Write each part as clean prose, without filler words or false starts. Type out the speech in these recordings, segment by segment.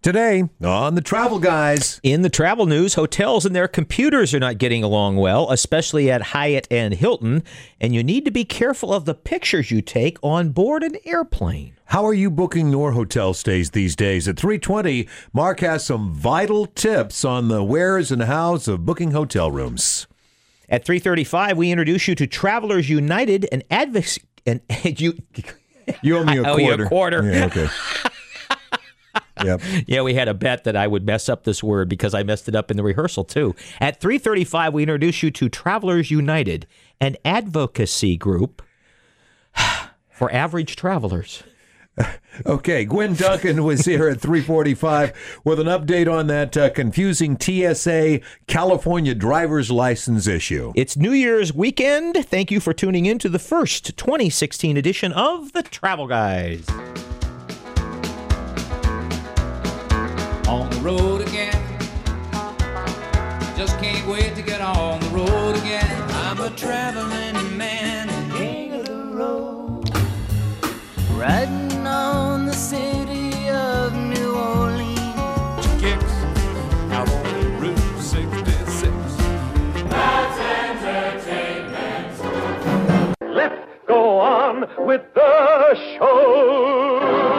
Today on the Travel Guys. In the travel news, hotels and their computers are not getting along well, especially at Hyatt and Hilton, and you need to be careful of the pictures you take on board an airplane. How are you booking your hotel stays these days? At 3:20, Mark has some vital tips on the wheres and hows of booking hotel rooms. At 3:35, we introduce you to Travelers United, an advocacy... You owe me a quarter. I owe you a quarter. Yeah, okay. Yep. Yeah, we had a bet that I would mess up this word because I messed it up in the rehearsal, too. At 3:35, we introduce you to Travelers United, an advocacy group for average travelers. Okay, Gwen Duncan was here at 3:45 with an update on that confusing TSA California driver's license issue. It's New Year's weekend. Thank you for tuning in to the first 2016 edition of the Travel Guys. On the road again. Just can't wait to get on the road again. I'm a traveling man, king of the road. Riding on the city of New Orleans. Kicks out on Route 66. That's entertainment. Let's go on with the show.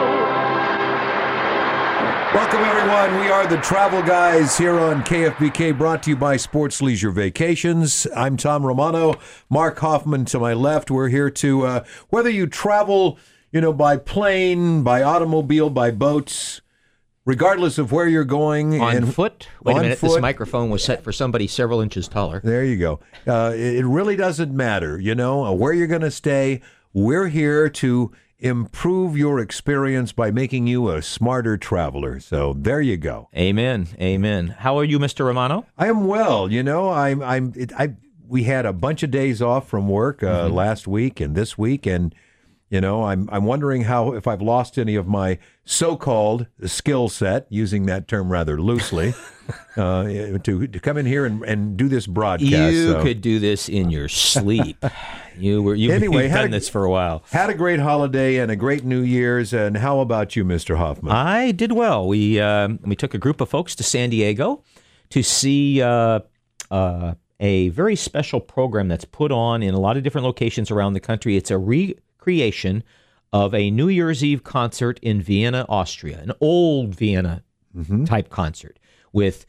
Welcome, everyone. We are the Travel Guys here on KFBK, brought to you by Sports Leisure Vacations. I'm Tom Romano. Mark Hoffman to my left. We're here to, whether you travel, by plane, by automobile, by boats, regardless of where you're going. On foot? Wait a minute, foot. This microphone was set for somebody several inches taller. There you go. It really doesn't matter, where you're going to stay. We're here to improve your experience by making you a smarter traveler. So there you go. Amen. Amen. How are you, Mr. Romano? I am well. We had a bunch of days off from work last week and this week, and I'm wondering if I've lost any of my so-called skill set, using that term rather loosely, to come in here and do this broadcast. You could do this in your sleep. You've done this for a while. Had a great holiday and a great New Year's. And how about you, Mr. Hoffman? I did well. We took a group of folks to San Diego to see a very special program that's put on in a lot of different locations around the country. It's a recreation of a New Year's Eve concert in Vienna, Austria, an old Vienna type concert with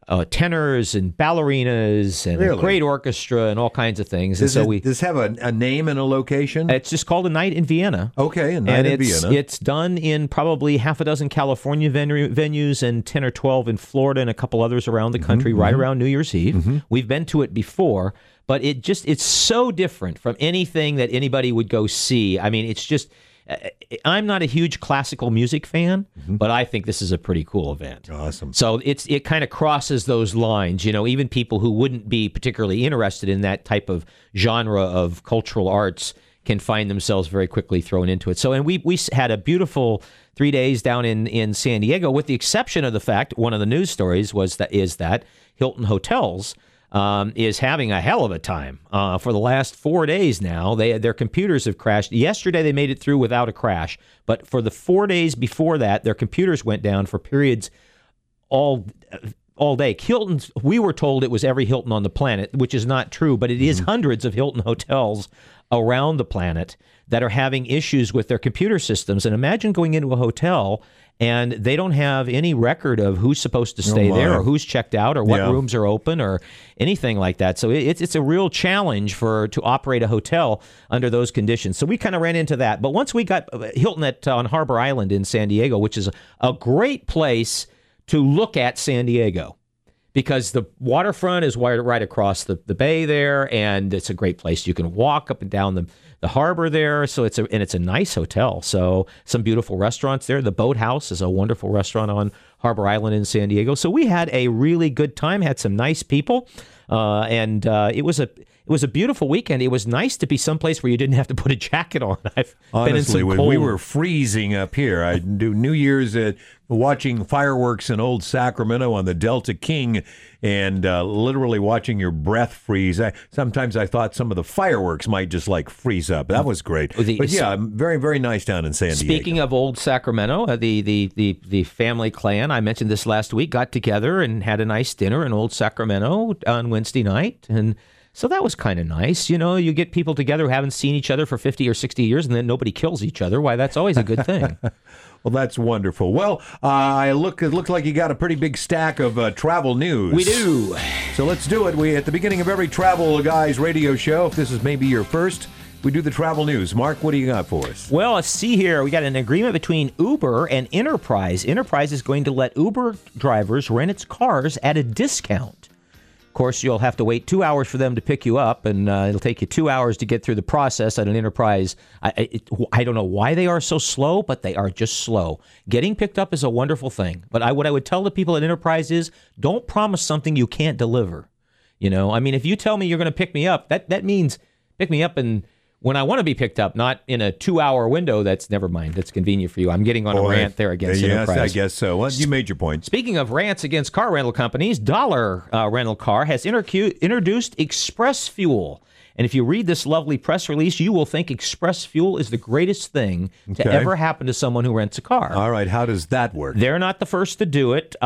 tenors and ballerinas and a great orchestra and all kinds of things. Does this have a name and a location? It's just called A Night in Vienna. Okay, A Night in Vienna. It's done in probably half a dozen California venues and 10 or 12 in Florida and a couple others around the country right around New Year's Eve. We've been to it before, but it's so different from anything that anybody would go see. I mean, it's just... I'm not a huge classical music fan, but I think this is a pretty cool event. Awesome. So it kind of crosses those lines. Even people who wouldn't be particularly interested in that type of genre of cultural arts can find themselves very quickly thrown into it. So, and we had a beautiful 3 days down in San Diego, with the exception of the fact, one of the news stories is that Hilton Hotels is having a hell of a time for the last 4 days now. Their computers have crashed. Yesterday they made it through without a crash, but for the 4 days before that, their computers went down for periods all day. Hilton's, we were told it was every Hilton on the planet, which is not true, but it is hundreds of Hilton hotels around the planet that are having issues with their computer systems. And imagine going into a hotel and they don't have any record of who's supposed to stay there or who's checked out or what rooms are open or anything like that. So it's a real challenge to operate a hotel under those conditions. So we kind of ran into that. But once we got Hilton on Harbor Island in San Diego, which is a great place to look at San Diego, because the waterfront is right across the bay there, and it's a great place. You can walk up and down the harbor there, so it's a nice hotel. So some beautiful restaurants there. The Boathouse is a wonderful restaurant on Harbor Island in San Diego. So we had a really good time, had some nice people, and it was a beautiful weekend. It was nice to be someplace where you didn't have to put a jacket on. Honestly, when we were freezing up here, I do New Year's watching fireworks in Old Sacramento on the Delta King, and literally watching your breath freeze. Sometimes I thought some of the fireworks might just freeze days up. That was great. But yeah, very, very nice down in San Diego. Speaking of old Sacramento, the family clan, I mentioned this last week, got together and had a nice dinner in old Sacramento on Wednesday night. And so that was kind of nice. You know, you get people together who haven't seen each other for 50 or 60 years, and then nobody kills each other. Why, that's always a good thing. Well, that's wonderful. Well, it looks like you got a pretty big stack of travel news. We do. So let's do it. We at the beginning of every Travel Guys radio show, if this is maybe your first, we do the travel news. Mark, what do you got for us? Well, let's see here. We got an agreement between Uber and Enterprise. Enterprise is going to let Uber drivers rent its cars at a discount. Of course, you'll have to wait 2 hours for them to pick you up, and it'll take you 2 hours to get through the process at an Enterprise. I don't know why they are so slow, but they are just slow. Getting picked up is a wonderful thing. But what I would tell the people at Enterprise is, don't promise something you can't deliver. You know, I mean, if you tell me you're going to pick me up, that means pick me up and when I want to be picked up, not in a 2-hour window. That's never mind. That's convenient for you. I'm getting on a rant there against Enterprise. Yes, I guess so. Well, you made your point. Speaking of rants against car rental companies, Dollar Rental Car has introduced Express Fuel. And if you read this lovely press release, you will think Express Fuel is the greatest thing to ever happen to someone who rents a car. All right. How does that work? They're not the first to do it.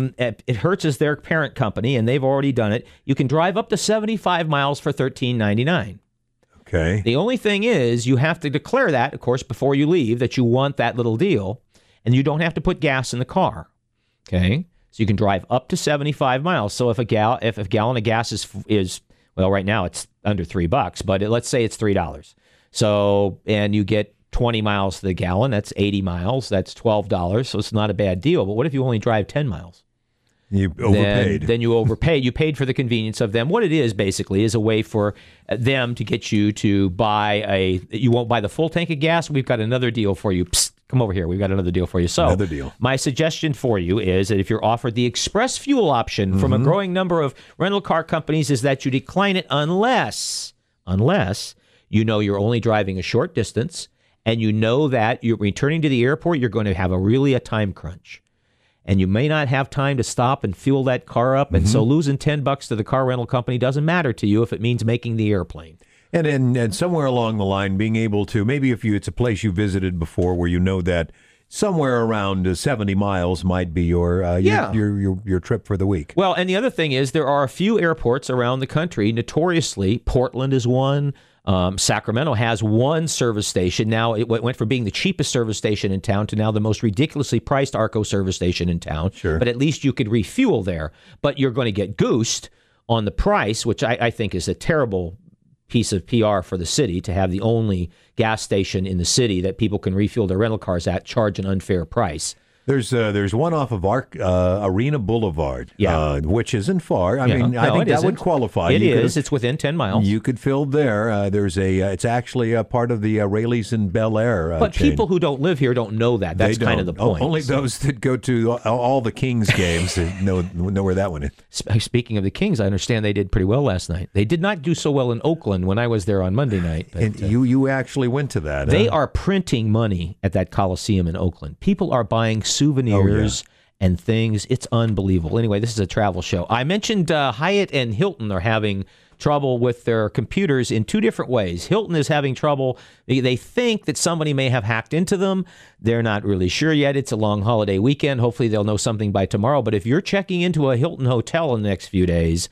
It Hertz is their parent company, and they've already done it. You can drive up to 75 miles for $13.99. Okay. The only thing is you have to declare that, of course, before you leave, that you want that little deal, and you don't have to put gas in the car. Okay? So you can drive up to 75 miles. So if a gallon of gas is well, right now it's under $3, but let's say it's $3. So, and you get 20 miles to the gallon, that's 80 miles, that's $12. So it's not a bad deal. But what if you only drive 10 miles? You overpaid. Then you overpaid. You paid for the convenience of them. What it is basically is a way for them to get you to buy you won't buy the full tank of gas. We've got another deal for you. Psst, come over here. We've got another deal for you. So another deal. My suggestion for you is that if you're offered the Express Fuel option from a growing number of rental car companies is that you decline it unless you know you're only driving a short distance and you know that you're returning to the airport, you're going to have a time crunch. And you may not have time to stop and fuel that car up. And so losing $10 to the car rental company doesn't matter to you if it means making the airplane. And somewhere along the line, being able to, maybe if it's a place you visited before where you know that somewhere around 70 miles might be your trip for the week. Well, and the other thing is there are a few airports around the country. Notoriously, Portland is one. Sacramento has one service station. Now it went from being the cheapest service station in town to now the most ridiculously priced Arco service station in town. Sure. But at least you could refuel there. But you're going to get goosed on the price, which I think is a terrible piece of PR for the city to have the only gas station in the city that people can refuel their rental cars at charge an unfair price. There's one off of Arena Boulevard, which isn't far. I think that would qualify. It is. It's within 10 miles. You could fill there. It's actually a part of the Rayleigh's and Bel Air But chain. People who don't live here don't know that. That's kind of the point. Only those that go to all the Kings games know where that one is. Speaking of the Kings, I understand they did pretty well last night. They did not do so well in Oakland when I was there on Monday night. But, and you actually went to that. They are printing money at that Coliseum in Oakland. People are buying souvenirs and things. It's unbelievable. Anyway, this is a travel show. I mentioned Hyatt and Hilton are having trouble with their computers in two different ways. Hilton is having trouble. They think that somebody may have hacked into them. They're not really sure yet. It's a long holiday weekend. Hopefully they'll know something by tomorrow. But if you're checking into a Hilton hotel in the next few days,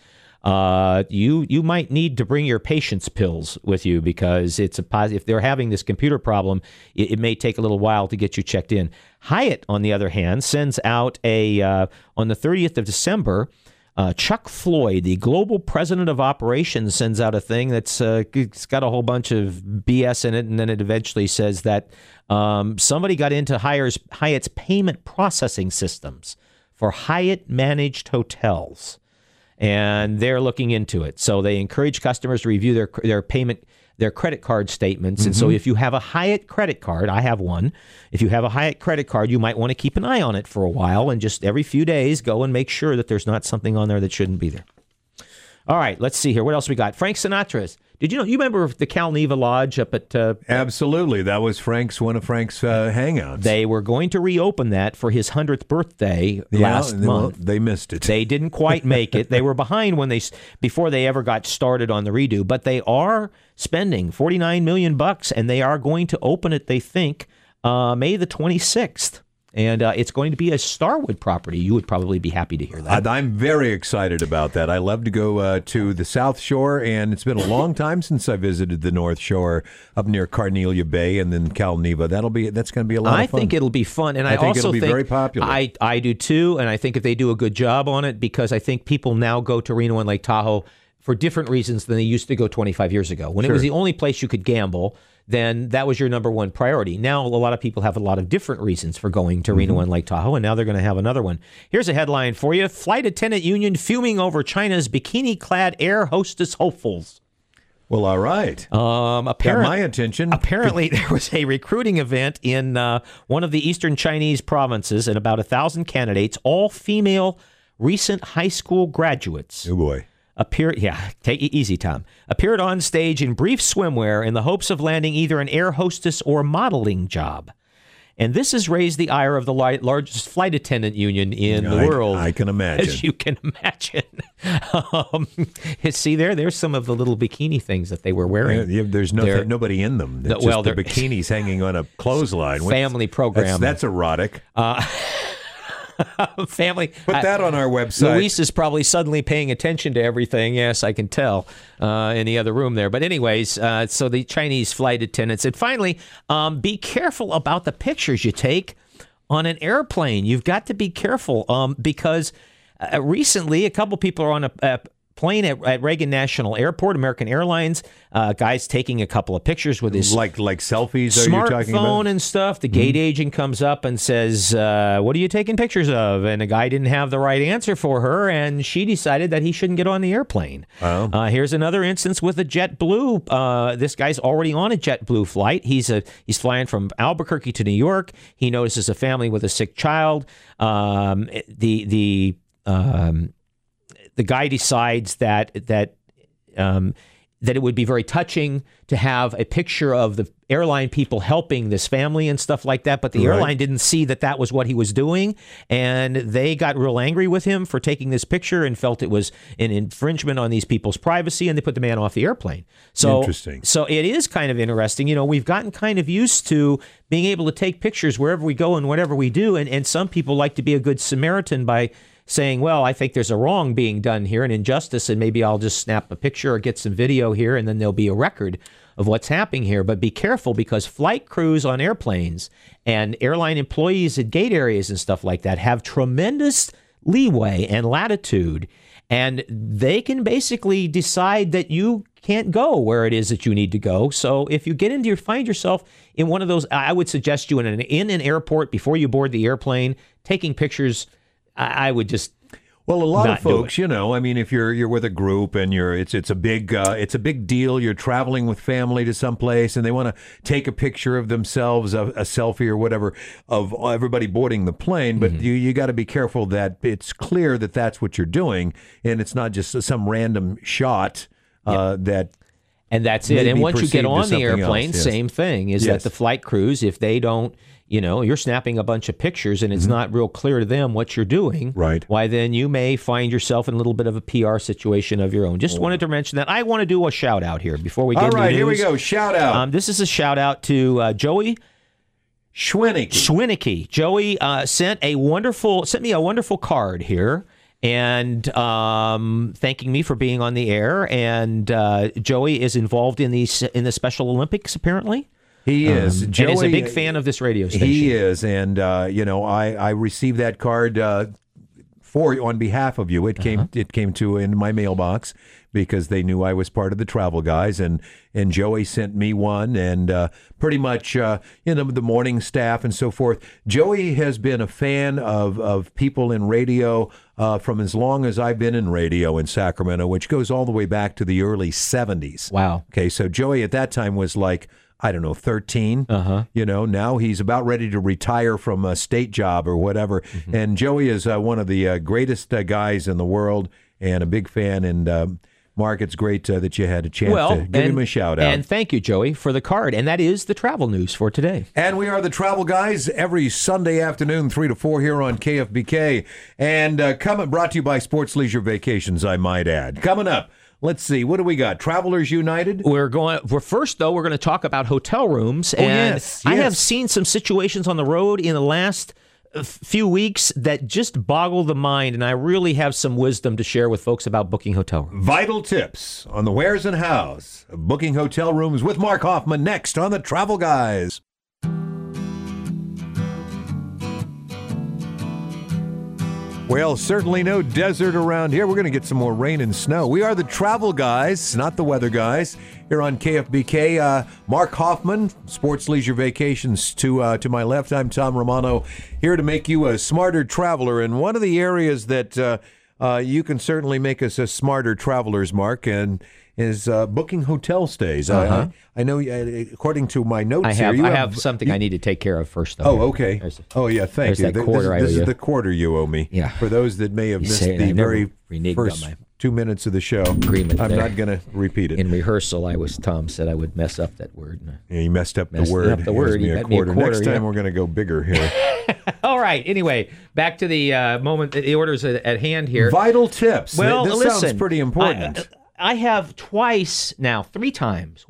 you might need to bring your patience pills with you because it's if they're having this computer problem, it may take a little while to get you checked in. Hyatt, on the other hand, sends out on the 30th of December, Chuck Floyd, the global president of operations, sends out a thing that's it's got a whole bunch of BS in it, and then it eventually says that somebody got into Hyatt's payment processing systems for Hyatt-managed hotels. And they're looking into it. So they encourage customers to review their credit card statements. And so if you have a Hyatt credit card, I have one. If you have a Hyatt credit card, you might want to keep an eye on it for a while and just every few days go and make sure that there's not something on there that shouldn't be there. All right, let's see here. What else we got? Frank Sinatra Did you know? You remember the Cal Neva Lodge up at? Absolutely, that was one of Frank's hangouts. They were going to reopen that for his 100th birthday last month. They missed it. They didn't quite make it. They were behind before they ever got started on the redo. But they are spending $49 million, and they are going to open it. They think May the 26th. And it's going to be a Starwood property. You would probably be happy to hear that. I'm very excited about that. I love to go to the South Shore, and it's been a long time since I visited the North Shore up near Carnelia Bay and then Cal Neva. That's going to be a lot of fun. I think it'll be fun, and I think also it'll be very popular. I do too, and I think if they do a good job on it, because I think people now go to Reno and Lake Tahoe for different reasons than they used to go 25 years ago. When it was the only place you could gamble, then that was your number one priority. Now, a lot of people have a lot of different reasons for going to Reno and Lake Tahoe, and now they're going to have another one. Here's a headline for you. Flight attendant union fuming over China's bikini-clad air hostess hopefuls. Well, all right. Got my attention. Apparently, there was a recruiting event in one of the eastern Chinese provinces, and about 1,000 candidates, all female recent high school graduates. Oh, boy. Take it easy, Tom. Appeared on stage in brief swimwear in the hopes of landing either an air hostess or modeling job. And this has raised the ire of the largest flight attendant union in the world. I can imagine. As you can imagine. See, there's some of the little bikini things that they were wearing. There's nobody in them. It's just the bikinis hanging on a clothesline. Family program. That's erotic. Family. Put that on our website. Luis is probably suddenly paying attention to everything. Yes, I can tell in the other room there. But anyways, so the Chinese flight attendants. And finally, be careful about the pictures you take on an airplane. You've got to be careful because recently a couple people are on a plane at Reagan National Airport, American Airlines. Guy's taking a couple of pictures with his like selfies. Are you talking about? Smartphone and stuff. The gate agent comes up and says, "What are you taking pictures of?" And the guy didn't have the right answer for her, and she decided that he shouldn't get on the airplane. Oh. Here's another instance with a JetBlue. This guy's already on a JetBlue flight. He's flying from Albuquerque to New York. He notices a family with a sick child. The guy decides that it would be very touching to have a picture of the airline people helping this family and stuff like that, but the airline didn't see that was what he was doing, and they got real angry with him for taking this picture and felt it was an infringement on these people's privacy, and they put the man off the airplane. So, interesting. So it is kind of interesting. You know, we've gotten kind of used to being able to take pictures wherever we go and whatever we do, and some people like to be a good Samaritan by saying, well, I think there's a wrong being done here, an injustice, and maybe I'll just snap a picture or get some video here, and then there'll be a record of what's happening here. But be careful, because flight crews on airplanes and airline employees at gate areas and stuff like that have tremendous leeway and latitude, and they can basically decide that you can't go where it is that you need to go. So if you find yourself in one of those, I would suggest you in an airport before you board the airplane, taking pictures. I would just a lot of folks, you know, I mean, if you're with a group and it's a big deal. You're traveling with family to someplace, and they want to take a picture of themselves, a selfie or whatever, of everybody boarding the plane. But you got to be careful that it's clear that that's what you're doing, and it's not just some random shot that. And that's it. And once you get on the airplane, same thing is that the flight crews, if they don't, you know, you're snapping a bunch of pictures and it's not real clear to them what you're doing, right? Why, then you may find yourself in a little bit of a PR situation of your own. Just wanted to mention that. I want to do a shout out here before we get into the news. Here we go. Shout out. This is a shout out to Joey Schwinnicke. Joey sent me a wonderful card here, and thanking me for being on the air. And Joey is involved in the Special Olympics, apparently. He is. Joey, and is a big fan of this radio station. He is, and I received that card on behalf of you. It came in my mailbox because they knew I was part of the Travel Guys, and Joey sent me one, and pretty much the morning staff and so forth. Joey has been a fan of people in radio from as long as I've been in radio in Sacramento, which goes all the way back to the early 70s. Wow. Okay, so Joey at that time was like, I don't know, 13. You know, now he's about ready to retire from a state job or whatever. And Joey is one of the greatest guys in the world, and a big fan. And Mark, it's great that you had a chance to give him a shout out. And thank you, Joey, for the card. And that is the travel news for today. And we are the Travel Guys every Sunday afternoon, 3 to 4 here on KFBK. And brought to you by Sports Leisure Vacations, I might add. Coming up, let's see, what do we got? Travelers United? We're going to talk about hotel rooms. Yes. I have seen some situations on the road in the last few weeks that just boggle the mind, and I really have some wisdom to share with folks about booking hotel rooms. Vital tips on the wheres and hows of booking hotel rooms with Mark Hoffman next on the Travel Guys. Well, certainly no desert around here. We're going to get some more rain and snow. We are the Travel Guys, not the Weather Guys, here on KFBK. Mark Hoffman, Sports Leisure Vacations to my left. I'm Tom Romano, here to make you a smarter traveler. And one of the areas that you can certainly make us as smarter travelers, Mark, and is booking hotel stays. I know, according to my notes I have something I need to take care of first, though. Oh, okay. Thank you. That quarter this is the quarter you owe me. Yeah. For those that may have missed the very first 2 minutes of the show, agreement I'm there. not going to repeat it. In rehearsal, Tom said I would mess up that word. Yeah, you messed up the word. Up the word. Here's me a quarter. Next time we're going to go bigger here. All right. Anyway, back to the moment. The orders at hand here. Vital tips. Well, this listen, sounds pretty important. I have three times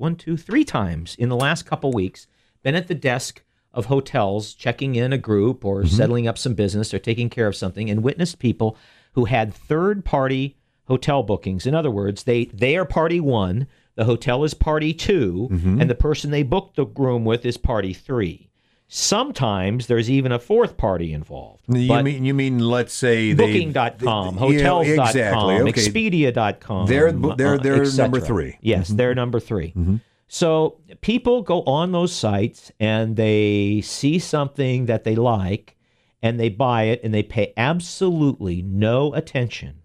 in the last couple weeks been at the desk of hotels checking in a group or settling up some business or taking care of something and witnessed people who had third-party hotel bookings. In other words, they are party one, the hotel is party two, and the person they booked the room with is party three. Sometimes there's even a fourth party involved. You mean let's say Booking.com, Hotels.com, exactly. Okay. Expedia.com. They're number three. Yes, they're number three. So people go on those sites and they see something that they like and they buy it and they pay absolutely no attention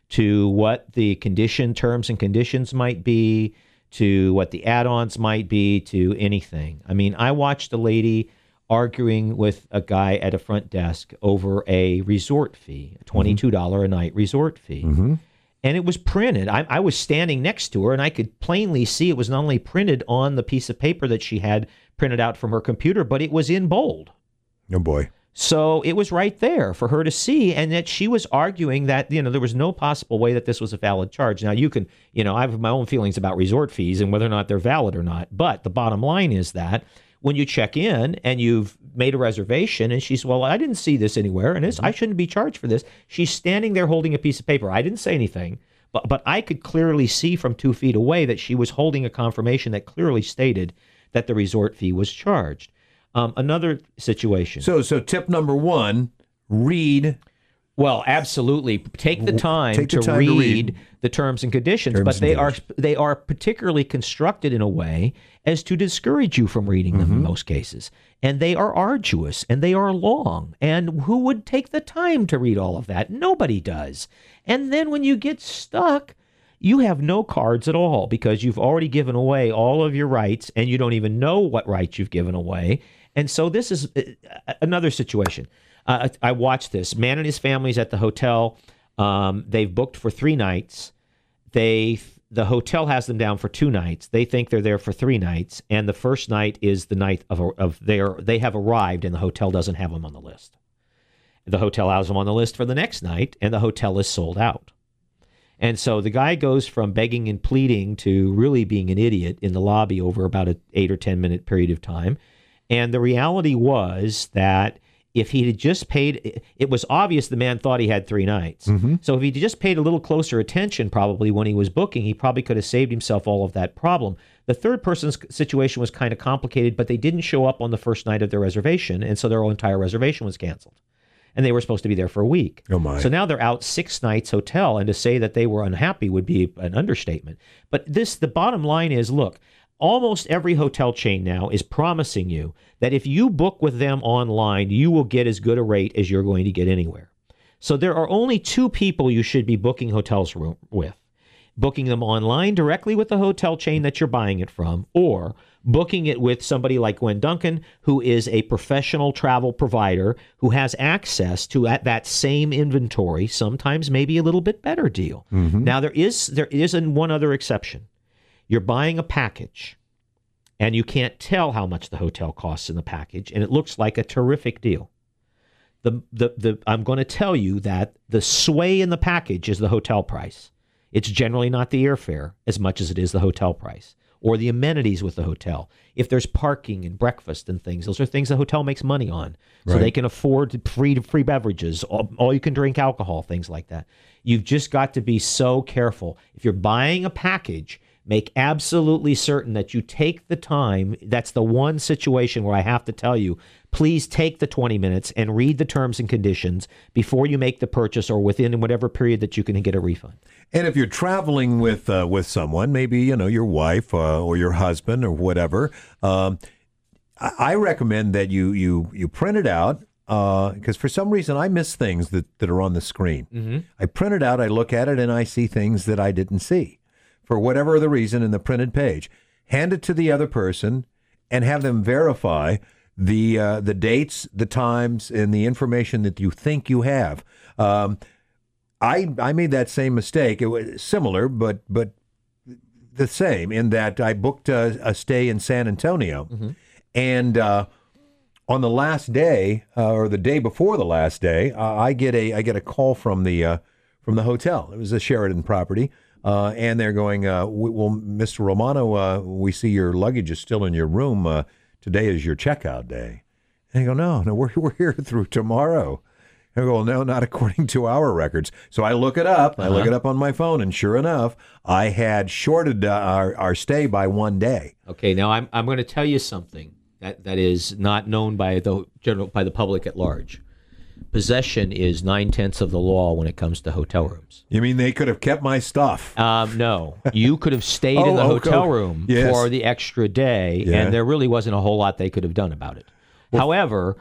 to what the terms and conditions might be, to what the add-ons might be, to anything. I mean, I watched a lady arguing with a guy at a front desk over a resort fee, a $22 a night resort fee. And it was printed. I was standing next to her, and I could plainly see it was not only printed on the piece of paper that she had printed out from her computer, but it was in bold. Oh, boy. So it was right there for her to see, and that she was arguing that, there was no possible way that this was a valid charge. Now, you can, I have my own feelings about resort fees and whether or not they're valid or not, but the bottom line is that when you check in and you've made a reservation and she's, well, I didn't see this anywhere and I shouldn't be charged for this. She's standing there holding a piece of paper. I didn't say anything, but I could clearly see from 2 feet away that she was holding a confirmation that clearly stated that the resort fee was charged. Another situation. So tip number one, read. Well, absolutely. Take the time to read the terms and conditions, but they are particularly constructed in a way as to discourage you from reading them in most cases. And they are arduous and they are long. And who would take the time to read all of that? Nobody does. And then when you get stuck, you have no cards at all because you've already given away all of your rights and you don't even know what rights you've given away. And so this is another situation. I watched this. Man and his family's at the hotel. They've booked for 3 nights. The hotel has them down for 2 nights. They think they're there for 3 nights, and the first night is the night they have arrived, and the hotel doesn't have them on the list. The hotel has them on the list for the next night, and the hotel is sold out. And so the guy goes from begging and pleading to really being an idiot in the lobby over about an 8 or 10 minute period of time. And the reality was that if he had just paid, it was obvious the man thought he had 3 nights. So if he just paid a little closer attention probably when he was booking, he probably could have saved himself all of that problem. The third person's situation was kind of complicated, but they didn't show up on the first night of their reservation, and so their entire reservation was canceled. And they were supposed to be there for a week. Oh my. So now they're out 6 nights hotel, and to say that they were unhappy would be an understatement. But the bottom line is, look, almost every hotel chain now is promising you that if you book with them online, you will get as good a rate as you're going to get anywhere. So there are only 2 people you should be booking hotels with. booking them online directly with the hotel chain that you're buying it from, or booking it with somebody like Gwen Duncan, who is a professional travel provider who has access to that same inventory, sometimes maybe a little bit better deal. Now, there is one other exception. You're buying a package, and you can't tell how much the hotel costs in the package, and it looks like a terrific deal. I'm going to tell you that the sway in the package is the hotel price. It's generally not the airfare as much as it is the hotel price or the amenities with the hotel. If there's parking and breakfast and things, those are things the hotel makes money on. So they can afford free beverages, all you can drink alcohol, things like that. You've just got to be so careful. If you're buying a package, make absolutely certain that you take the time. That's the one situation where I have to tell you, please take the 20 minutes and read the terms and conditions before you make the purchase or within whatever period that you can get a refund. And if you're traveling with someone, maybe, your wife or your husband or whatever, I recommend that you print it out, because for some reason I miss things that are on the screen. I print it out, I look at it, and I see things that I didn't see for whatever the reason in the printed page. Hand it to the other person and have them verify the dates, the times, and the information that you think you have. I made that same mistake. It was similar, but the same in that I booked a stay in San Antonio, and on the last day or the day before the last day, I get a call from the hotel. It was a Sheraton property. And they're going, well, Mr. Romano, we see your luggage is still in your room. Today is your checkout day. And I go, no, we're here through tomorrow. I go, well, no, not according to our records. So I look it up. I look it up on my phone, and sure enough, I had shorted our stay by 1 day. Okay, now I'm going to tell you something that is not known by the public at large. Possession is 9/10 of the law when it comes to hotel rooms. You mean they could have kept my stuff? No. You could have stayed in the hotel room for the extra day, and there really wasn't a whole lot they could have done about it. Well, however,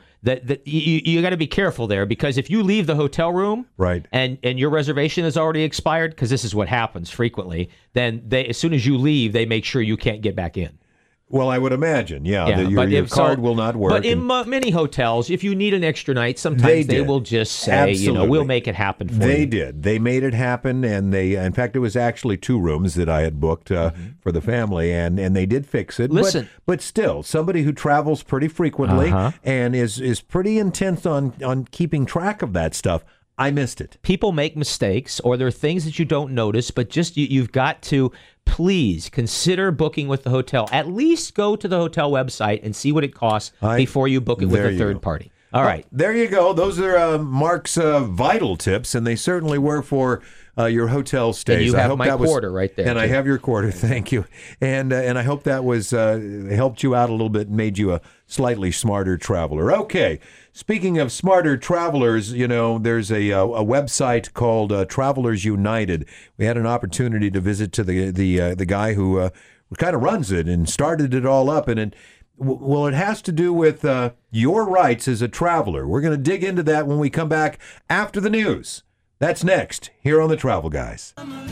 you got to be careful there, because if you leave the hotel room and your reservation has already expired, because this is what happens frequently, then as soon as you leave, they make sure you can't get back in. Well, I would imagine, your card will not work. But in many hotels, if you need an extra night, sometimes they will just say, we'll make it happen for you. They did. They made it happen, and in fact, it was actually 2 rooms that I had booked for the family, and they did fix it. Listen. But still, somebody who travels pretty frequently and is pretty intense on keeping track of that stuff, I missed it. People make mistakes, or there are things that you don't notice, but just you've got to please consider booking with the hotel. At least go to the hotel website and see what it costs before you book it with a third party. All right. There you go. Those are Mark's vital tips, and they certainly were for your hotel stays. And you have my quarter right there. And I have your quarter. Thank you. And I hope that was helped you out a little bit and made you a slightly smarter traveler. Okay. Speaking of smarter travelers, there's a website called Travelers United. We had an opportunity to visit to the guy who kind of runs it and started it all up, and it has to do with your rights as a traveler. We're going to dig into that when we come back after the news. That's next here on the Travel Guys.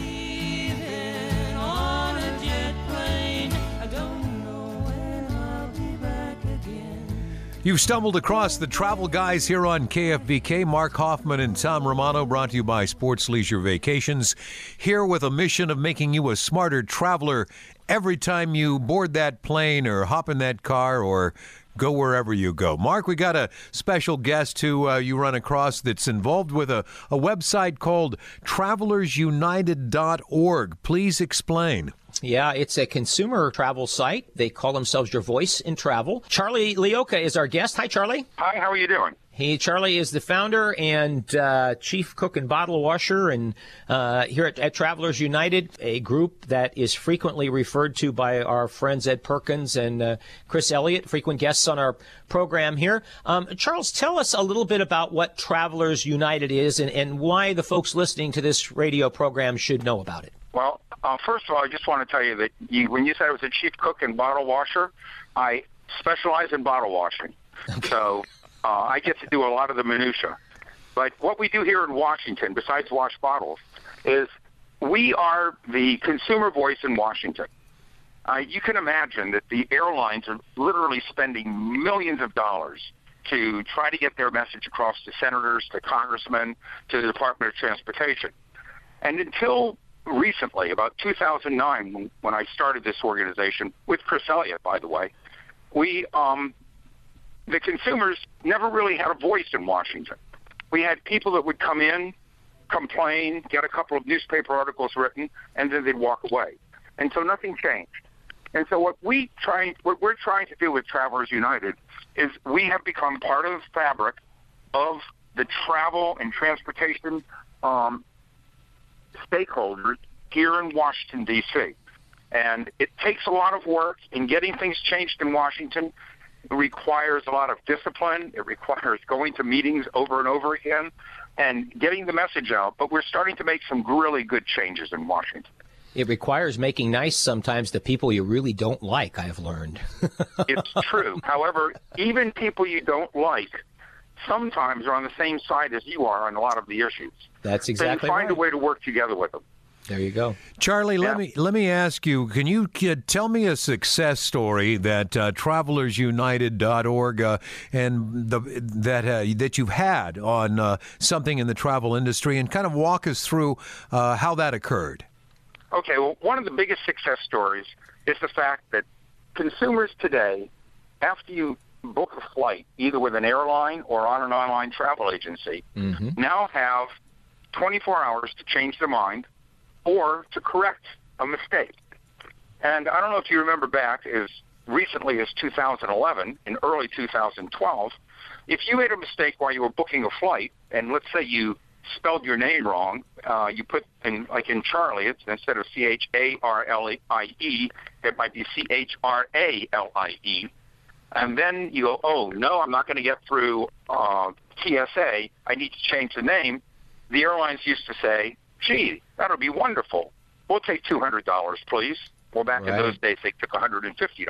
You've stumbled across the Travel Guys here on KFBK. Mark Hoffman and Tom Romano, brought to you by Sports Leisure Vacations, here with a mission of making you a smarter traveler every time you board that plane or hop in that car or go wherever you go. Mark, we got a special guest who you run across that's involved with a website called TravelersUnited.org. Please explain. Yeah, it's a consumer travel site. They call themselves Your Voice in Travel. Charlie Leoka is our guest. Hi, Charlie. Hi, how are you doing? Charlie is the founder and chief cook and bottle washer and here at Travelers United, a group that is frequently referred to by our friends Ed Perkins and Chris Elliott, frequent guests on our program here. Charles, tell us a little bit about what Travelers United is and why the folks listening to this radio program should know about it. Well, first of all, I just want to tell you that when you said I was a chief cook and bottle washer, I specialize in bottle washing. Okay. So I get to do a lot of the minutia. But what we do here in Washington, besides wash bottles, is we are the consumer voice in Washington. You can imagine that the airlines are literally spending millions of dollars to try to get their message across to senators, to congressmen, to the Department of Transportation. And until recently, about 2009, when I started this organization, with Chris Elliott, by the way, we, the consumers never really had a voice in Washington. We had people that would come in, complain, get a couple of newspaper articles written, and then they'd walk away. And so nothing changed. And so what we're trying to do with Travelers United is we have become part of the fabric of the travel and transportation stakeholders here in Washington, D.C. And it takes a lot of work in getting things changed in Washington. It requires a lot of discipline. It requires going to meetings over and over again and getting the message out. But we're starting to make some really good changes in Washington. It requires making nice sometimes to people you really don't like, I've learned. It's true. However, even people you don't like sometimes are on the same side as you are on a lot of the issues. That's exactly right. So you find a right. way to work together with them. There you go. Charlie, let me ask you, can you tell me a success story that TravelersUnited.org and that you've had on something in the travel industry, and kind of walk us through how that occurred? Okay, well, one of the biggest success stories is the fact that consumers today, after you book a flight, either with an airline or on an online travel agency, now have 24 hours to change their mind or to correct a mistake. And I don't know if you remember back as recently as 2011, in early 2012, if you made a mistake while you were booking a flight, and let's say you spelled your name wrong, you put in, like in Charlie, it's instead of C-H-A-R-L-I-E, it might be C-H-R-A-L-I-E. And then you go, oh, no, I'm not going to get through TSA. I need to change the name. The airlines used to say, gee, that'll be wonderful. We'll take $200, please. Well, back in those days, they took $150.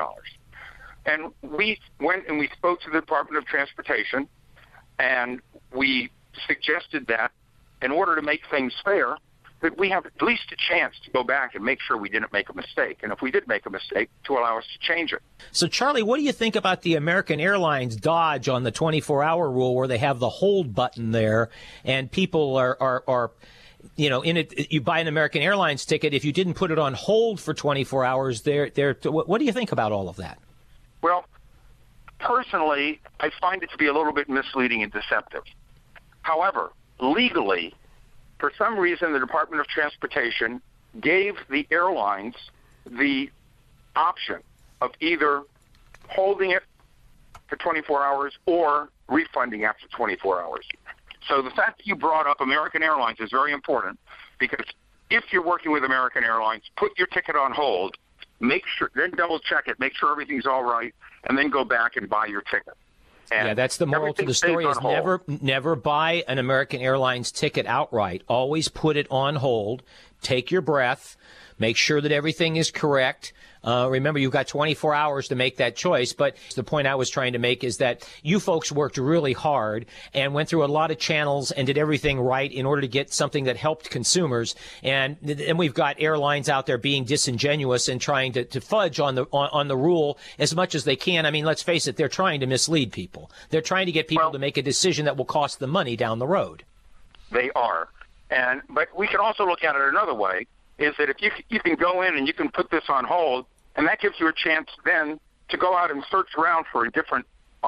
And we went and we spoke to the Department of Transportation, and we suggested that in order to make things fair, that we have at least a chance to go back and make sure we didn't make a mistake. And if we did make a mistake, to allow us to change it. So, Charlie, what do you think about the American Airlines dodge on the 24-hour rule where they have the hold button there and people are you know, in it, you buy an American Airlines ticket. If you didn't put it on hold for 24 hours, what do you think about all of that? Well, personally, I find it to be a little bit misleading and deceptive. However, legally, for some reason, the Department of Transportation gave the airlines the option of either holding it for 24 hours or refunding after 24 hours. So the fact that you brought up American Airlines is very important, because if you're working with American Airlines, put your ticket on hold, make sure, then double check it, make sure everything's all right, and then go back and buy your ticket. And yeah, that's the moral to the story, is never buy an American Airlines ticket outright. Always put it on hold. Take your breath. Make sure that everything is correct. Remember, you've got 24 hours to make that choice. But the point I was trying to make is that you folks worked really hard and went through a lot of channels and did everything right in order to get something that helped consumers. And we've got airlines out there being disingenuous and trying to fudge on the rule as much as they can. I mean, let's face it, they're trying to mislead people. They're trying to get people to make a decision that will cost them money down the road. They are. But we can also look at it another way, is that if you can go in and you can put this on hold, and that gives you a chance then to go out and search around for a different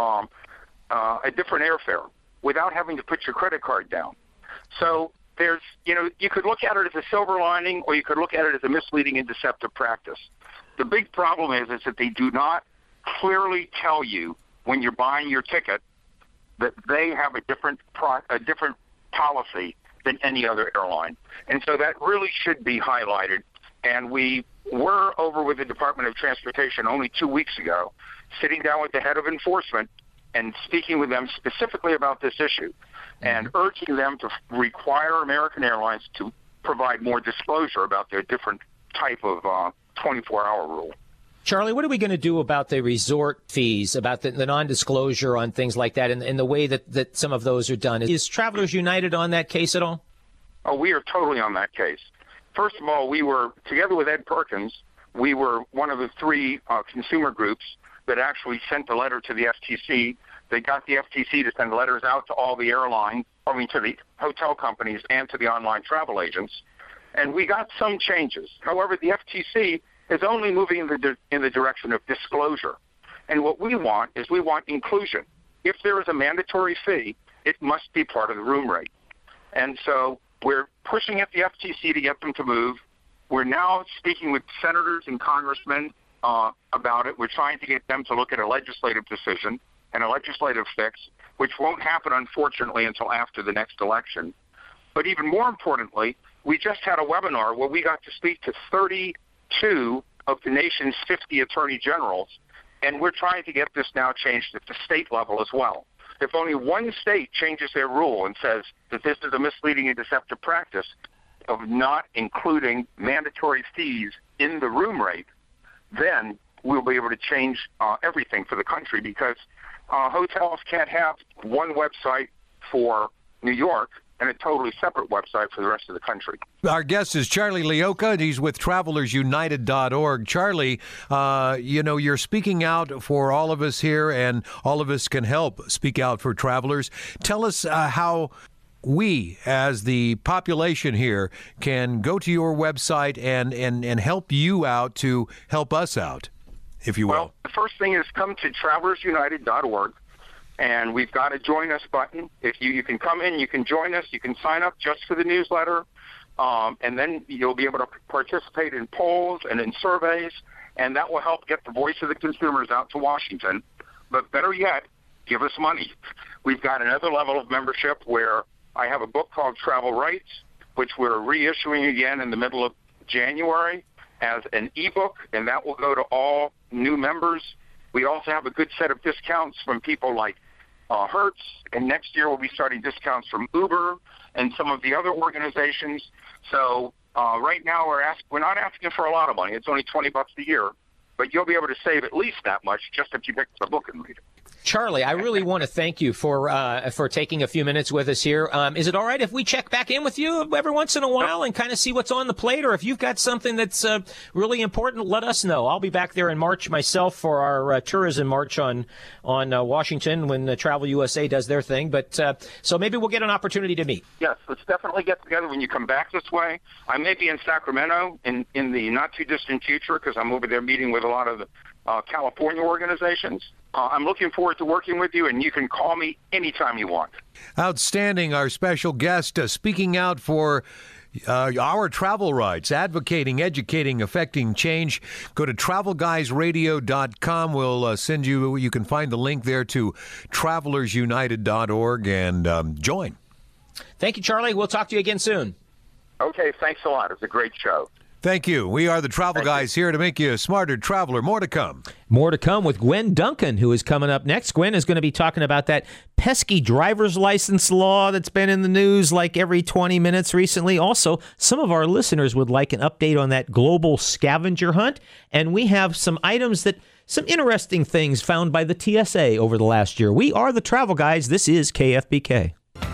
airfare without having to put your credit card down. So there's, you could look at it as a silver lining, or you could look at it as a misleading and deceptive practice. The big problem is that they do not clearly tell you when you're buying your ticket that they have a different policy than any other airline. And so that really should be highlighted. And we were over with the Department of Transportation only 2 weeks ago, sitting down with the head of enforcement and speaking with them specifically about this issue and urging them to require American Airlines to provide more disclosure about their different type of 24-hour rule. Charlie, what are we going to do about the resort fees, about the non-disclosure on things like that, and the way that some of those are done? Is Travelers United on that case at all? Oh, we are totally on that case. first of all, we were, together with Ed Perkins, we were one of the 3 consumer groups that actually sent a letter to the FTC. They got the FTC to send letters out to all the airlines, to the hotel companies and to the online travel agents. And we got some changes. However, the FTC is only moving in the direction of disclosure. And what we want is inclusion. If there is a mandatory fee, it must be part of the room rate. And so we're pushing at the FTC to get them to move. We're now speaking with senators and congressmen about it. We're trying to get them to look at a legislative decision and a legislative fix, which won't happen, unfortunately, until after the next election. But even more importantly, we just had a webinar where we got to speak to 32 of the nation's 50 attorney generals, and we're trying to get this now changed at the state level as well. If only one state changes their rule and says that this is a misleading and deceptive practice of not including mandatory fees in the room rate, then we'll be able to change everything for the country, because hotels can't have one website for New York and a totally separate website for the rest of the country. Our guest is Charlie Leoka, and he's with TravelersUnited.org. Charlie, you're speaking out for all of us here, and all of us can help speak out for travelers. Tell us how we, as the population here, can go to your website and help you out to help us out, if you will. Well, the first thing is come to TravelersUnited.org. And we've got a Join Us button. If you can come in, you can join us. You can sign up just for the newsletter, and then you'll be able to participate in polls and in surveys, and that will help get the voice of the consumers out to Washington. But better yet, give us money. We've got another level of membership where I have a book called Travel Rights, which we're reissuing again in the middle of January as an ebook, and that will go to all new members. We also have a good set of discounts from people like Hertz, and next year we'll be starting discounts from Uber and some of the other organizations. So right now we're not asking for a lot of money. It's only $20 a year, but you'll be able to save at least that much just if you pick the book and read it. Charlie, I really want to thank you for taking a few minutes with us here. Is it all right if we check back in with you every once in a while and kind of see what's on the plate? Or if you've got something that's really important, let us know. I'll be back there in March myself for our tourism march on Washington when Travel USA does their thing. But so maybe we'll get an opportunity to meet. Yes, let's definitely get together when you come back this way. I may be in Sacramento in the not-too-distant future because I'm over there meeting with a lot of the California organizations. I'm looking forward to working with you, and you can call me anytime you want. Outstanding. Our special guest speaking out for our travel rights, advocating, educating, affecting change. Go to TravelGuysRadio.com. We'll send you can find the link there to TravelersUnited.org and join. Thank you, Charlie. We'll talk to you again soon. Okay, thanks a lot. It's a great show. Thank you. We are the Travel Guys here to make you a smarter traveler. More to come. More to come with Gwen Duncan, who is coming up next. Gwen is going to be talking about that pesky driver's license law that's been in the news like every 20 minutes recently. Also, some of our listeners would like an update on that global scavenger hunt. And we have some interesting things found by the TSA over the last year. We are the Travel Guys. This is KFBK.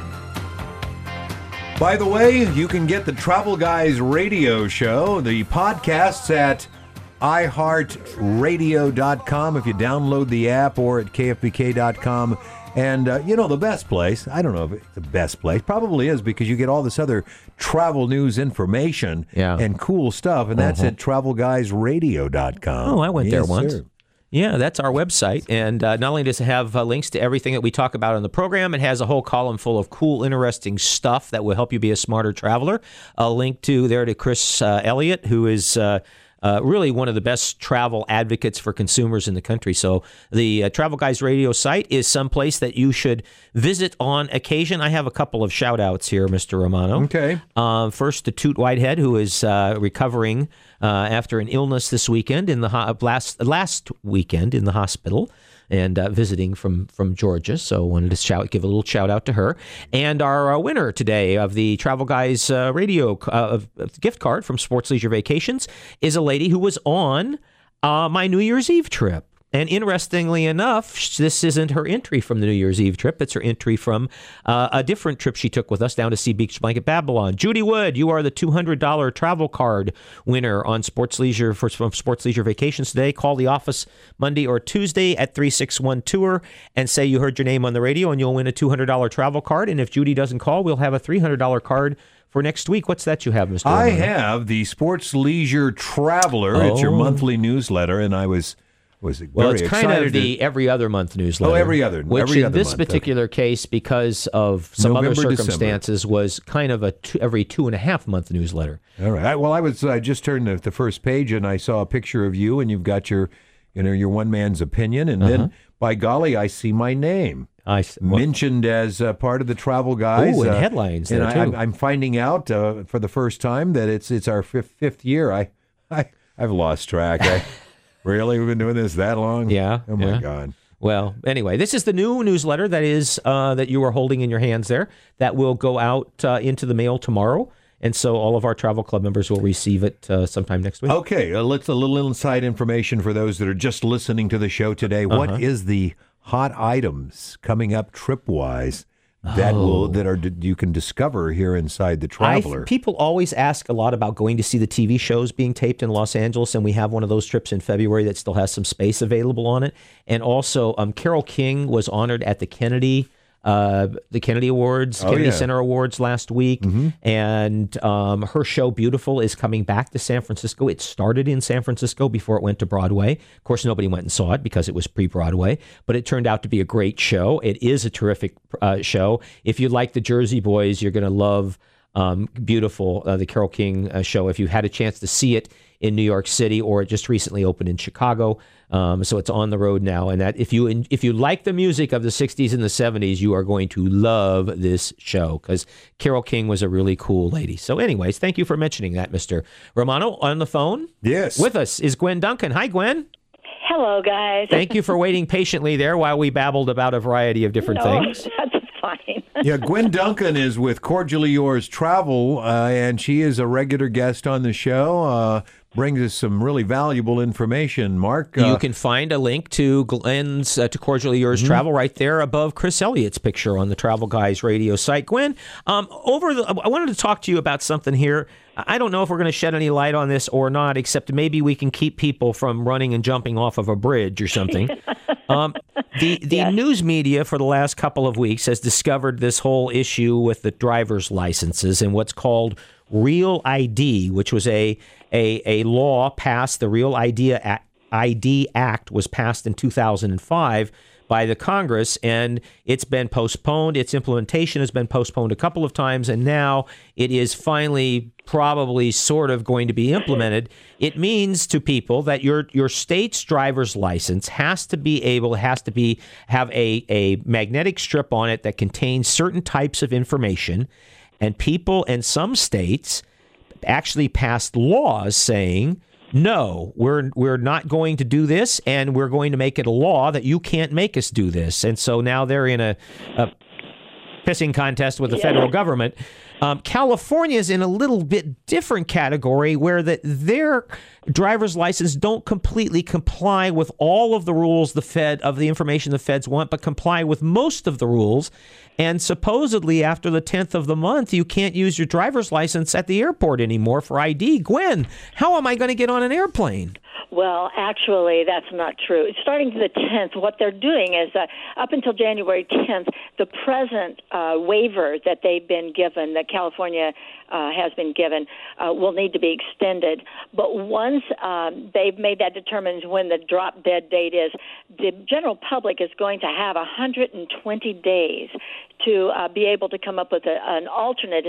By the way, you can get the Travel Guys radio show, the podcasts at iHeartRadio.com if you download the app, or at KFBK.com. And, the best place, I don't know if it's the best place, probably is, because you get all this other travel news information and cool stuff, and that's at TravelGuysRadio.com. Oh, I went there once. Sir. Yeah, that's our website. And not only does it have links to everything that we talk about on the program, it has a whole column full of cool, interesting stuff that will help you be a smarter traveler. A link to Chris Elliott, who is really one of the best travel advocates for consumers in the country. So the Travel Guys Radio site is someplace that you should visit on occasion. I have a couple of shout-outs here, Mr. Romano. Okay. First, to Toot Whitehead, who is recovering after an illness this weekend last weekend in the hospital, and visiting from Georgia. So wanted to give a little shout out to her. And our winner today of the Travel Guys radio gift card from Sports Leisure Vacations is a lady who was on my New Year's Eve trip. And interestingly enough, this isn't her entry from the New Year's Eve trip. It's her entry from a different trip she took with us down to see Beach Blanket Babylon. Judy Wood, you are the $200 travel card winner on Sports Leisure from Sports Leisure Vacations today. Call the office Monday or Tuesday at 361-TOUR and say you heard your name on the radio, and you'll win a $200 travel card. And if Judy doesn't call, we'll have a $300 card for next week. What's that you have, Mr. I Romano? have the Sports Leisure Traveler. It's your monthly newsletter, and I was very it's kind excited of the every other month newsletter. every other which in this month, particular case, because of some November, other December. circumstances, was kind of every 2.5 month newsletter. All right. Well, I just turned the first page and I saw a picture of you, and you've got your one man's opinion, and then by golly, I see my name mentioned as part of the Travel Guys. Oh, and headlines and there too. I'm finding out for the first time that it's our fifth year. I've lost track. Really, we've been doing this that long? Yeah. Oh my God. Well, anyway, this is the new newsletter that is that you are holding in your hands there. That will go out into the mail tomorrow. And so all of our Travel Club members will receive it sometime next week. Okay, let's a little inside information for those that are just listening to the show today. What is the hot items coming up trip-wise that you can discover here inside the Traveler? People always ask a lot about going to see the TV shows being taped in Los Angeles, and we have one of those trips in February that still has some space available on it. And also, Carole King was honored at the Kennedy Awards, Kennedy Center Awards last week, and her show Beautiful is coming back to San Francisco. It started in San Francisco before it went to Broadway. Of course, nobody went and saw it because it was pre-Broadway, but it turned out to be a great show. It is a terrific show. If you like the Jersey Boys, you're going to love Beautiful, the Carole King show. If you had a chance to see it in New York City, or it just recently opened in Chicago, so it's on the road now. And that if you like the music of the 60s and the 70s, you are going to love this show because Carole King was a really cool lady. So anyways, thank you for mentioning that, Mr. Romano. On the phone with us is Gwen Duncan. Hi, Gwen. Hello, guys. Thank you for waiting patiently there while we babbled about a variety of different things. That's fine. Yeah, Gwen Duncan is with Cordially Yours Travel, and she is a regular guest on the show. Brings us some really valuable information. Mark, you can find a link to Gwen's to Cordially Yours Travel right there above Chris Elliott's picture on the Travel Guys radio site. Gwen, I wanted to talk to you about something here. I don't know if we're going to shed any light on this or not, except maybe we can keep people from running and jumping off of a bridge or something. The news media for the last couple of weeks has discovered this whole issue with the driver's licenses and what's called Real ID, which was a law passed. The Real ID Act was passed in 2005 by the Congress, and it's been postponed. Its implementation has been postponed a couple of times, and now it is finally probably sort of going to be implemented. It means to people that your state's driver's license has to have a magnetic strip on it that contains certain types of information, and people in some states actually passed laws saying, no, we're not going to do this, and we're going to make it a law that you can't make us do this. And so now they're in a pissing contest with the federal government. California is in a little bit different category where their driver's license don't completely comply with all of the rules of the information the feds want, but comply with most of the rules. And supposedly after the 10th of the month, you can't use your driver's license at the airport anymore for ID. Gwen, how am I going to get on an airplane? Well, actually, that's not true. Starting to the 10th, what they're doing is up until January 10th, the present waiver that they've been given, that California has been given, will need to be extended. But once they've made that determination when the drop-dead date is, the general public is going to have 120 days to be able to come up with an alternate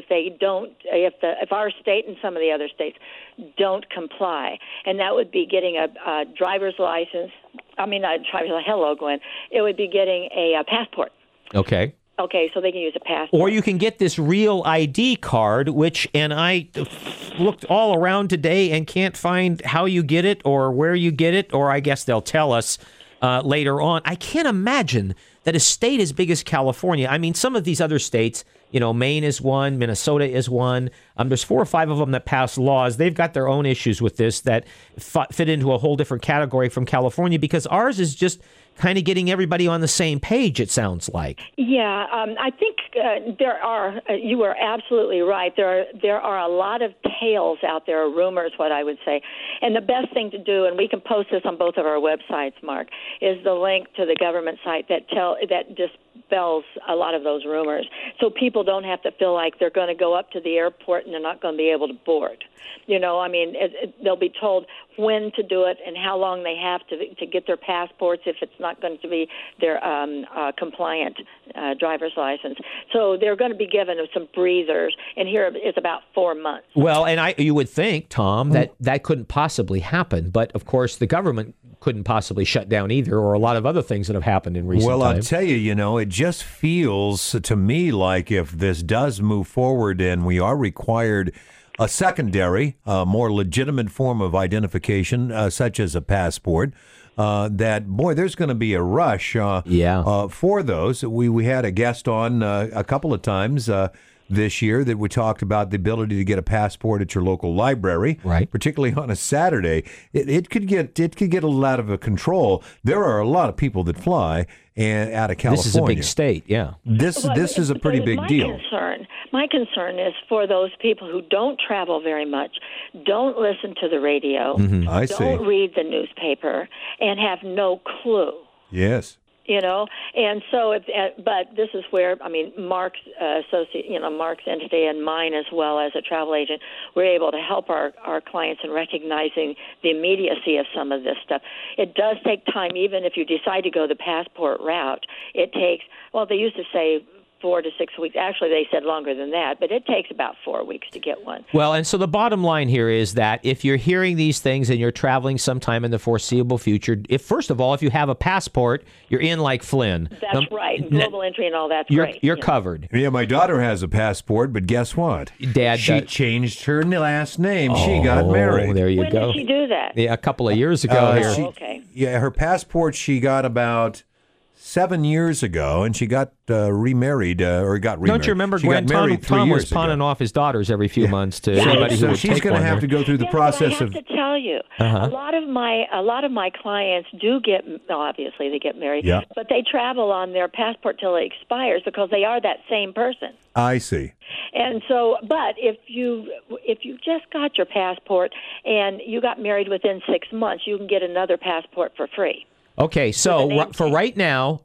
if our state and some of the other states don't comply. And that would be getting a driver's license. Hello, Gwen. It would be getting a passport. Okay. Okay, so they can use a passport. Or you can get this Real ID card, and I looked all around today and can't find how you get it or where you get it, or I guess they'll tell us later on. I can't imagine that a state as big as California, I mean, some of these other states, Maine is one, Minnesota is one. There's 4 or 5 of them that pass laws. They've got their own issues with this that fit into a whole different category from California, because ours is just kind of getting everybody on the same page, it sounds like. Yeah, I think there are. You are absolutely right. There are a lot of tales out there, or rumors, what I would say. And the best thing to do, and we can post this on both of our websites, Mark, is the link to the government site that dispels a lot of those rumors, so people don't have to feel like they're going to go up to the airport and they're not going to be able to board. They'll be told when to do it and how long they have to get their passports if it's not going to be their compliant driver's license. So they're going to be given some breathers, and here is about 4 months. Well, and you would think, Tom, that couldn't possibly happen, but of course the government couldn't possibly shut down either, or a lot of other things that have happened in recent times. Well, I'll tell you, it just feels to me like if this does move forward and we are required a secondary, more legitimate form of identification, such as a passport, there's going to be a rush for those. We had a guest on a couple of times this year that we talked about the ability to get a passport at your local library, right? Particularly on a Saturday. It could get a little out of control. There are a lot of people that fly out of California. This is a big state, yeah. This is a pretty big deal. My concern is for those people who don't travel very much, don't listen to the radio, don't read the newspaper, and have no clue. Yes. And so, but this is where, Mark's Mark's entity and mine as well as a travel agent, we're able to help our clients in recognizing the immediacy of some of this stuff. It does take time, even if you decide to go the passport route. It takes, they used to say 4 to 6 weeks. Actually, they said longer than that, but it takes about 4 weeks to get one. Well, and so the bottom line here is that if you're hearing these things and you're traveling sometime in the foreseeable future, first of all, if you have a passport, you're in like Flynn. That's right. Global entry and all that's great. You're covered. Yeah, my daughter has a passport, but guess what? She changed her last name. She got married. There you go. When did she do that? Yeah, a couple of years ago. Okay. Yeah, her passport she got about 7 years ago, and she got remarried, or got remarried. Don't you remember she Gwen? got married Tom was 3 years ago. pawning off his daughters every few months to anybody who would she's take going one. to have to go through the process of. I have to tell you, a lot of my clients do get. Obviously, they get married, but they travel on their passport till it expires because they are that same person. I see. And so, but if you just got your passport and you got married within 6 months, you can get another passport for free. Okay, so for right now,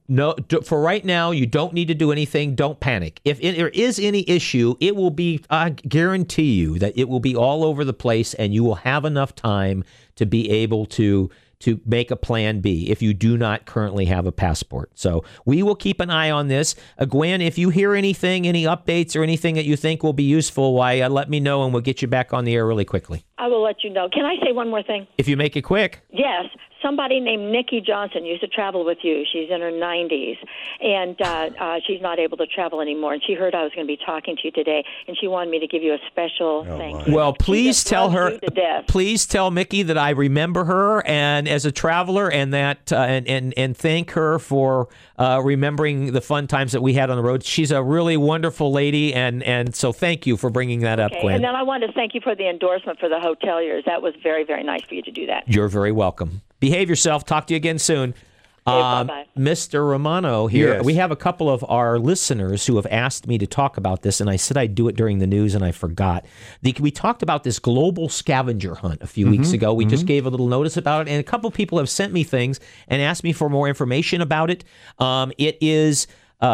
you don't need to do anything. Don't panic. If there is any issue, it will be, I guarantee you that it will be all over the place, and you will have enough time to be able to make a plan B if you do not currently have a passport. So we will keep an eye on this. Gwen, if you hear anything, any updates or anything that you think will be useful, let me know and we'll get you back on the air really quickly. I will let you know. Can I say one more thing? If you make it quick. Yes. Somebody named Nikki Johnson used to travel with you. She's in her 90s, and she's not able to travel anymore. And she heard I was going to be talking to you today, and she wanted me to give you a special thank you. Well, please tell her. Please tell Mickey that I remember her and as a traveler, and that and thank her for remembering the fun times that we had on the road. She's a really wonderful lady, and so thank you for bringing that up, Gwen. And then I want to thank you for the endorsement for the hoteliers. That was very, very nice for you to do that. You're very welcome. Behave yourself. Talk to you again soon. Bye-bye. Mr. Romano here. Yes. We have a couple of our listeners who have asked me to talk about this, and I said I'd do it during the news, and I forgot. We talked about this global scavenger hunt a few weeks ago. We just gave a little notice about it, and a couple of people have sent me things and asked me for more information about it. It is...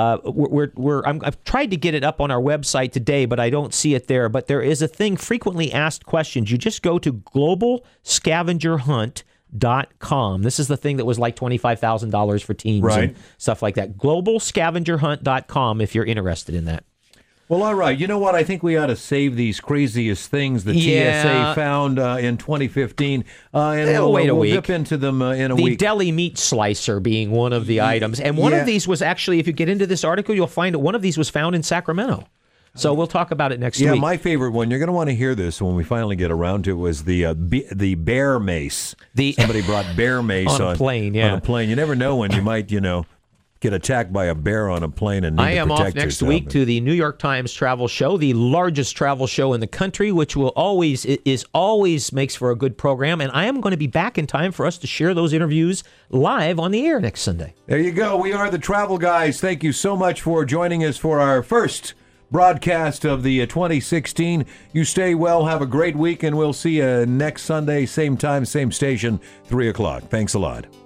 I've tried to get it up on our website today, but I don't see it there. But there is a thing, frequently asked questions. You just go to globalscavengerhunt.com. This is the thing that was like $25,000 for teens and stuff like that. Globalscavengerhunt.com if you're interested in that. Well, all right. You know what? I think we ought to save these craziest things the TSA found in 2015, and we'll dip into them in a week. The deli meat slicer being one of the items. And one of these was actually, if you get into this article, you'll find that one of these was found in Sacramento. So we'll talk about it next week. Yeah, my favorite one, you're going to want to hear this when we finally get around to it, was the bear mace. Somebody brought bear mace on a plane, yeah. On a plane. You never know when you might, get attacked by a bear on a plane and need I to am protect off next yourself. week to the New York Times Travel Show, the largest travel show in the country, which will always makes for a good program. And I am going to be back in time for us to share those interviews live on the air next Sunday. There you go. We are the Travel Guys. Thank you so much for joining us for our first broadcast of the 2016. You stay well, have a great week, and we'll see you next Sunday, same time, same station, 3 o'clock. Thanks a lot.